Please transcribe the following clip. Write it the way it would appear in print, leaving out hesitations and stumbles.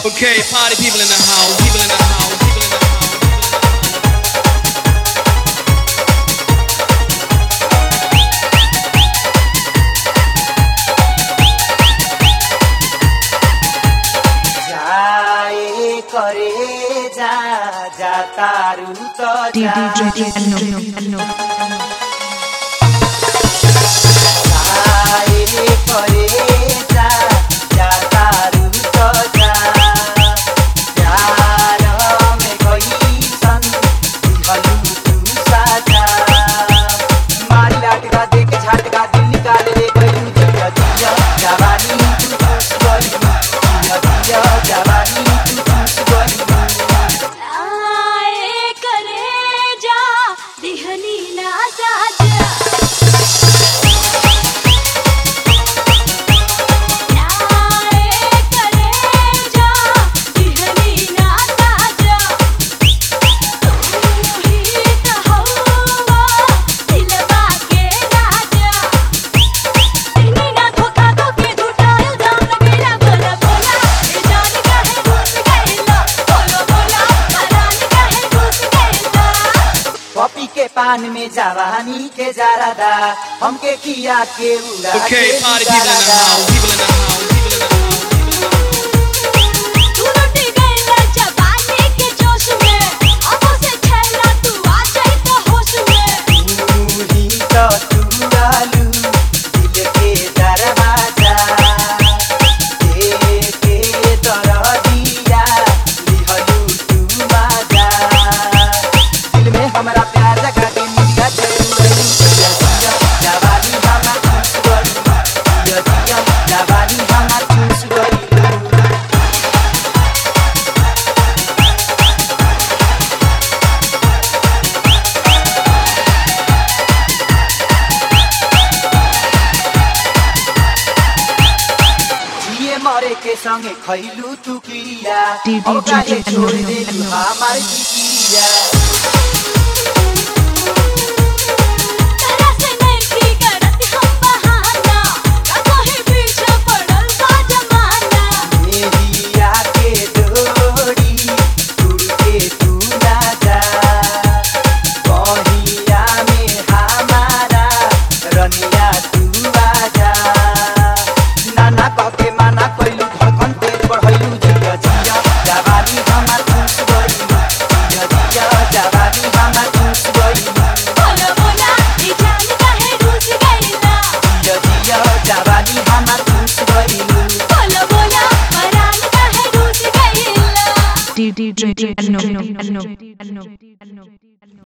Okay, party people in the house, people in the house, people in the house. जाए करे जा जा तारू तो DJ Anno. जाए करे जा जा तारू तो जा प्यार में कोई सन दिहलू तू साजा मारी लाटका दे के झटका दिल निकाल ले गई जिया जिया जवानी तू खुश गई जिया जिया जवानी तू खुश गई आए करे जा दिहनी ना साजा पपी के पान में जवानी के जारादा हमके किया के उड़ा Okay, के party people in the उजारादा। house, people in the house, people in the house. तू लुटी गईला जवानी के जोश में आंखों से छेला तू आ जाई तो होश में तू ही तो तू आलू दिल के दरवाजा दे के दरदिया लिहलू तू बाजा दिल में हमरा प्यार जगा के मिलिया जरूर जिया जिया जवानी हमा खुश गई जिया जिया जवानी हमा खुश गई जिए मरे के संगे खैलू तू किया DJ अब काहे छोड़ Anno. देलू हमार जिकिया तरह से नहीं करत हम बहाना का कोई पीछे पड़ल बा जमाना मेरी आके डोरी उड़ के तू ना जा बहिया में हमारा रनिया तू आजा नाना कहके माना कइलू धड़कन तेज बढ़ैलू जिया जिया जवानी हमार खुश गई जिया जिया जवानी हमार खुश गई बोलो बोला ई जान काहे रूस गईला जिया जिया जवानी हमार खुश गई बोलो बोला परान काहे रूस गईला DJ Anno.